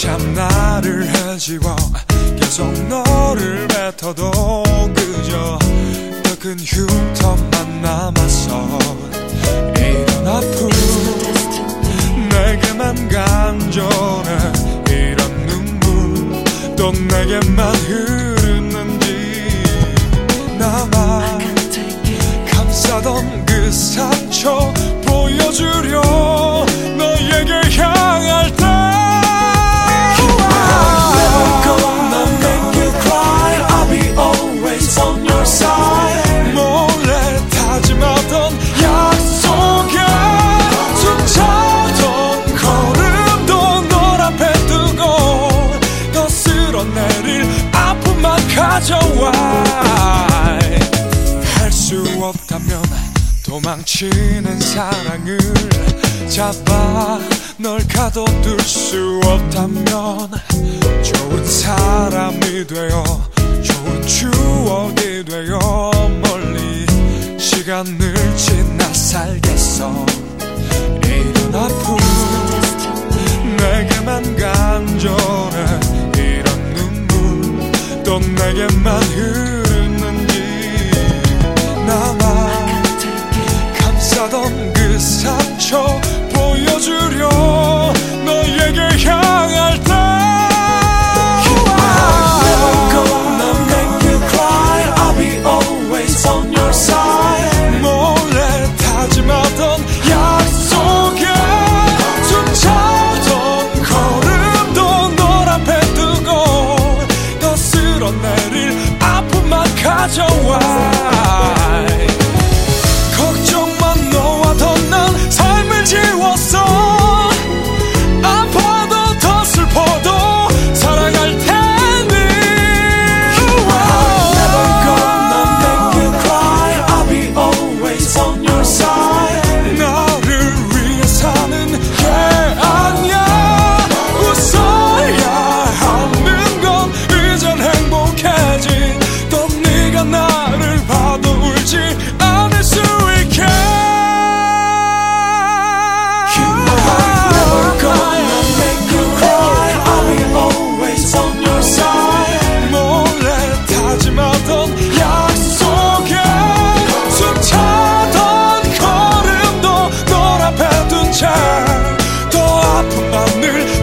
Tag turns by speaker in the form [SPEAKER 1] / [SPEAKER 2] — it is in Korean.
[SPEAKER 1] 참 나를 해지워 계속 너를 뱉어도 그저 더 큰 흉터만 남았어. 이런 아픔 내게만 간절해. 이런 눈물 또 내게만 흐르는지. 나만 감싸던 그 상처 보여주려 너에게 향할 때 Never gonna make you cry. I'll be always on your side. 몰래 다짐하던 약속에 숨차던 걸음도 널 앞에 두고 거슬러 내릴 아픔만 가져와. 할 수 없다면 도망치는 사랑을 잡아. 널 가둬둘 수 없다면 좋은 사람이 되어 좋은 추억이 되어 멀리 시간을 지나 살겠어. 이런 아픔 내게만 간절해. 이런 눈물 또 내게만 흐르는지. 나만 감싸던 그 상처 보여주려 너에게 향할 때 Never gonna make you cry. I'll be always on your side. 몰래 다짐하던 약속에 숨차던 걸음도 널 앞에 두고 거슬러 내릴 아픔만 가져와. 걱정만 놓아던 난 삶을 지웠어. 아파도 더 슬퍼도 사랑할 테니. Never gonna make you cry. I'll be always on your side. 나를 위해 사는 게 아니야. 웃어야 하는 건 이젠 행복해진. 또 네가 나를 봐도 울지 않을 수 있게. Never gonna make you cry. I'll be always on your side. 몰래 다짐하던 약속에 숨차던 걸음도 널 앞에 둔 채 더 아픔만을